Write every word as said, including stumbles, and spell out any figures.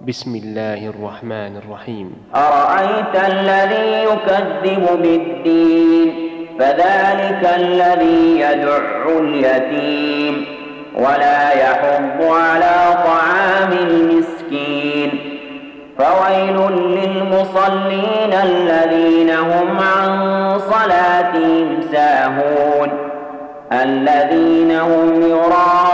بسم الله الرحمن الرحيم. أرأيت الذي يكذب بالدين فذلك الذي يدع اليتيم ولا يحض على طعام المسكين فويل للمصلين الذين هم عن صلاتهم ساهون الذين هم يراءون